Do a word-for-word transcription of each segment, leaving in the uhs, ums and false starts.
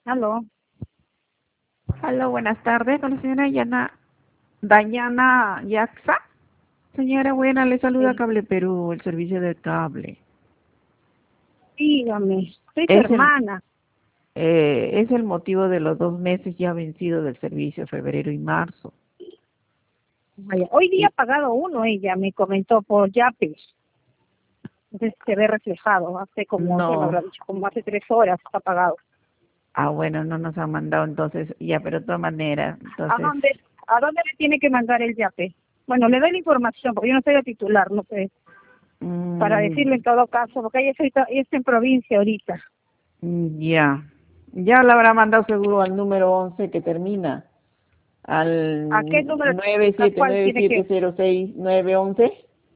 Aló. Aló, buenas tardes, con la señora Yana, Dayana Yaxa. Señora buena, le saluda Sí. Cable Perú, el servicio del cable. Dígame, soy su Es el, hermana. eh, es el motivo de los dos meses ya vencidos del servicio, febrero y marzo. Vaya, hoy día Y, ha pagado uno, ella me comentó por Yape. Entonces se ve reflejado, hace como, ¿qué me no, habrá dicho? Como hace tres horas está pagado. ah, bueno, no nos han mandado entonces, ya, pero de todas maneras, ¿A entonces, dónde, a dónde le tiene que mandar el Yape? Bueno, le doy la información, porque yo no soy el titular, no sé, para decirle en mm, todo caso, porque ella está, ella está en provincia ahorita. ya, ya la habrá mandado seguro al número once que termina, ¿A qué al número, nueve a siete cuál nueve tiene siete que? cero seis nueve once.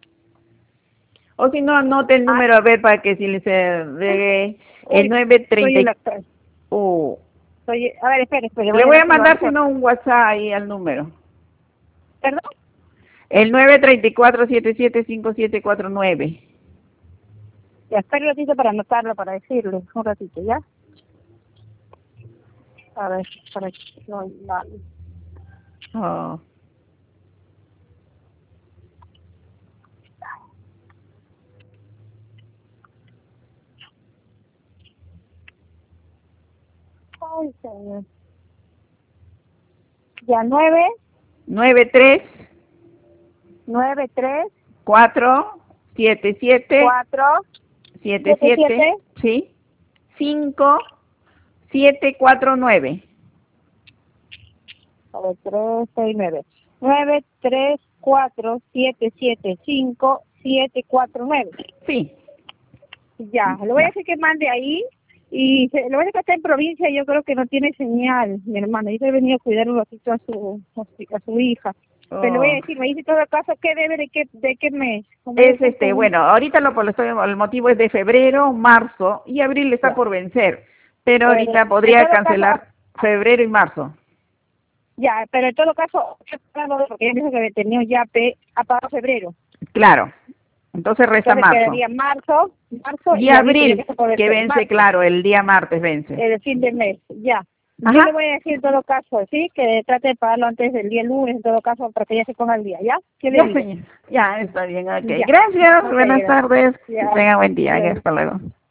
O si no, anote el Ah, número a ver para que si le se regue el hoy nueve soy treinta. en la calle. Oh, Soy, a ver, espere, espere, voy le a voy a ver si lo mandar si anoto. no un WhatsApp ahí al número. ¿Perdón? El nueve tres cuatro siete siete cinco siete cuatro nueve. Ya, espera un ratito para anotarlo, para decirle, un ratito, ¿ya? A ver, para que no, no. Oh, Ay, señor. Ya, nueve, nueve tres nueve, tres, cuatro siete siete cuatro, siete siete, siete, siete, ¿sí? cinco siete cuatro nueve. a ver, tres, seis, nueve. Nueve, tres, cuatro, siete, siete, cinco, siete, cuatro, nueve. Sí, Ya, le voy a ya. decir que mande ahí. Y se, lo voy a decir que está en provincia, yo creo que no tiene señal, mi hermana. Yo he venido a cuidar un ratito a su, a su, a su hija. Pero le voy a Oh. decir, me dice en todo caso, ¿qué debe de qué, de qué mes? Como yo Es justo este, un... bueno, ahorita lo, lo estoy, el motivo es de febrero, marzo y abril está Ya, por vencer, pero pero ahorita en podría todo caso, cancelar febrero y marzo. ya, pero en todo caso, yo hablando porque ella dijo que tenía un yape a para febrero. Claro, entonces resta Entonces marzo. quedaría marzo, marzo Y y abril tendría que abril, ser por que el vence, marzo, claro, el día martes vence. el fin del mes, ya. Yo le Ajá, voy a decir en todo caso, sí, que trate de pagarlo antes del día lunes, en todo caso, para que ella se ponga al día, ¿ya? ¿Qué le ya digo? señor, ya está bien, ok. Ya. Gracias, Ok, buenas gracias. tardes, que Ya. tenga buen día, Bueno. hasta luego.